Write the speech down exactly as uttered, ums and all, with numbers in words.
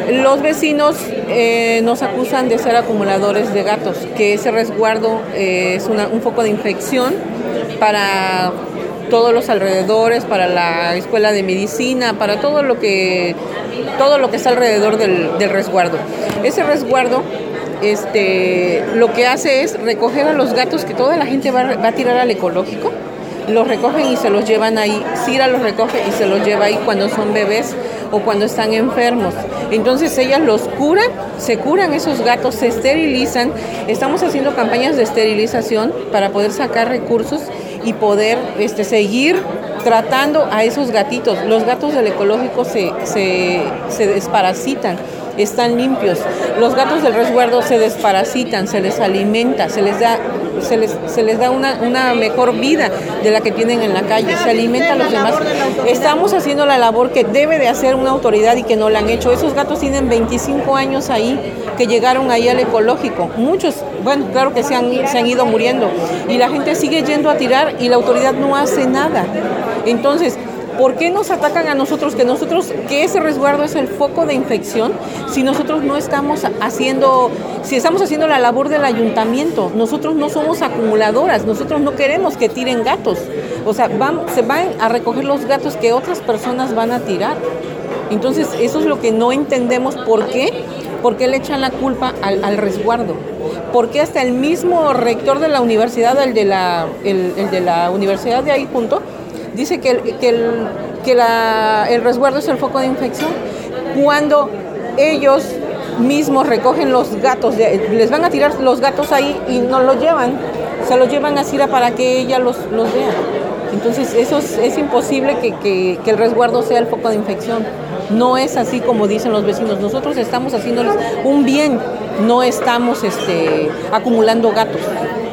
Los vecinos eh, nos acusan de ser acumuladores de gatos, que ese resguardo eh, es una, un foco de infección para todos los alrededores, para la escuela de medicina, para todo lo que todo lo que está alrededor del, del resguardo. Ese resguardo este, lo que hace es recoger a los gatos que toda la gente va, va a tirar al ecológico. Los recogen y se los llevan ahí. Cira los recoge y se los lleva ahí cuando son bebés o cuando están enfermos. Entonces ellas los curan, se curan esos gatos, se esterilizan. Estamos haciendo campañas de esterilización para poder sacar recursos y poder este, seguir tratando a esos gatitos. Los gatos del ecológico se, se, se desparasitan, están limpios. Los gatos del resguardo se desparasitan, se les alimenta, se les da, se les, se les da una, una mejor vida de la que tienen en la calle, se alimenta a los demás. Estamos haciendo la labor que debe de hacer una autoridad y que no la han hecho. Esos gatos tienen veinticinco años ahí, que llegaron ahí al ecológico. Muchos, bueno, claro que se han, se han ido muriendo. Y la gente sigue yendo a tirar y la autoridad no hace nada. Entonces, ¿por qué nos atacan a nosotros? Que nosotros, que ese resguardo es el foco de infección, si nosotros no estamos haciendo, si estamos haciendo la labor del ayuntamiento, nosotros no somos acumuladoras, nosotros no queremos que tiren gatos. O sea, van, se van a recoger los gatos que otras personas van a tirar. Entonces, eso es lo que no entendemos. ¿Por qué? ¿Por qué le echan la culpa al, al resguardo? ¿Por qué hasta el mismo rector de la universidad, el de la, el, el de la universidad de ahí junto, dice que, el, que, el, que la, el resguardo es el foco de infección, cuando ellos mismos recogen los gatos, de, les van a tirar los gatos ahí y no los llevan, se los llevan a Cira para que ella los, los vea? Entonces eso es, es imposible que, que, que el resguardo sea el foco de infección. No es así como dicen los vecinos. Nosotros estamos haciéndoles un bien, no estamos este, acumulando gatos.